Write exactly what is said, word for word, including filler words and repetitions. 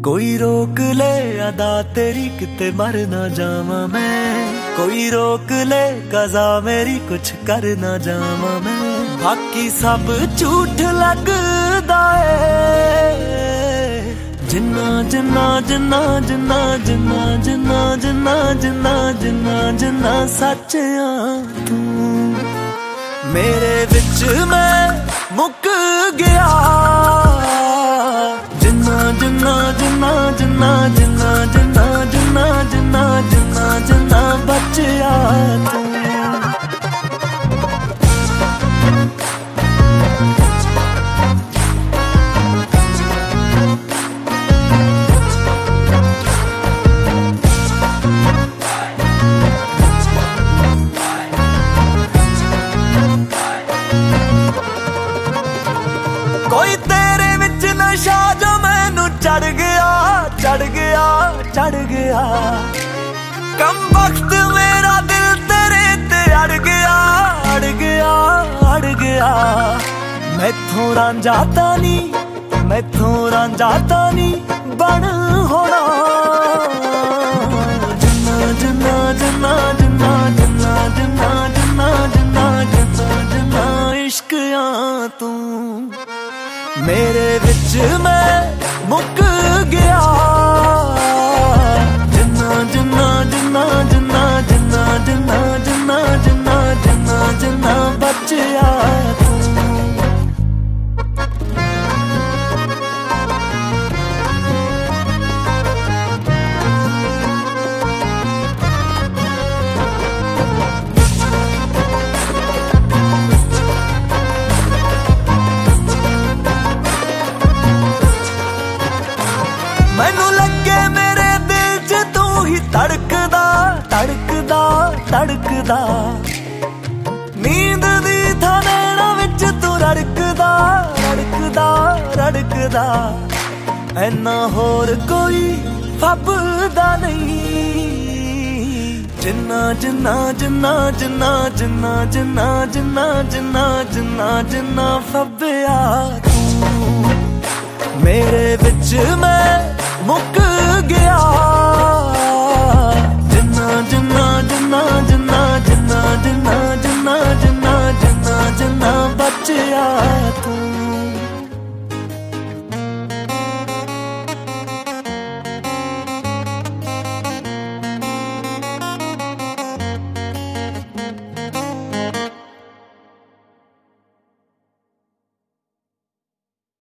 कोई रोक ले अदा तेरी किते मर ना जावा मैं, कोई रोक ले कज़ा मेरी कुछ कर ना जावा मैं। बाकी सब झूठ लगदा है, जिन्ना जिन्ना जिन्ना जिन्ना जिन्ना जिन्ना जिन्ना जिन्ना जिन्ना जिन्ना सच आ तू मेरे विच मैं मुक गया। जिन्ना जिन्ना जिन्ना जिन्ना जिन्ना जिन्ना जिन्ना जिन्ना जिन्ना जिन्ना बचिया तू। कोई तेरे विच नशा जो मैनू चढ़ गया चढ़ गया चढ़ गया। कम वक्त मेरा दिल तेरे ते अड़ गया अड़ गया अड़ गया। मैथों रांझाता नी मैथों रांझाता नी बन होना। जिन्ना जिन्ना जिन्ना जिन्ना जिन्ना जिन्ना जिन्ना जिन्ना जिन्ना जिन्ना इश्क आ तू मेरे विच मैं मुक गया। जिन्ना जिन्ना जिन्ना जिन्ना जिन्ना जिन्ना जिन्ना जिन्ना जिन्ना जिन्ना बचिया तू। मैनू लगे मेरे दिल च तू ही धड़कदा धड़कदा धड़कदा। नींद दी था नैना विच तू रड़कदा रड़कदा रड़कदा। ऐना होर कोई फबदा नहीं। जिन्ना जिन्ना जिन्ना जिन्ना जिन्ना जिन्ना जिन्ना जिन्ना जिन्ना जिन्ना फबया तू मेरे विच मैं मुक गया। जिन्ना जिन्ना जिन्ना जिन्ना जिन्ना जिन्ना जिन्ना जिन्ना जिन्ना जिन्ना बचिया तू।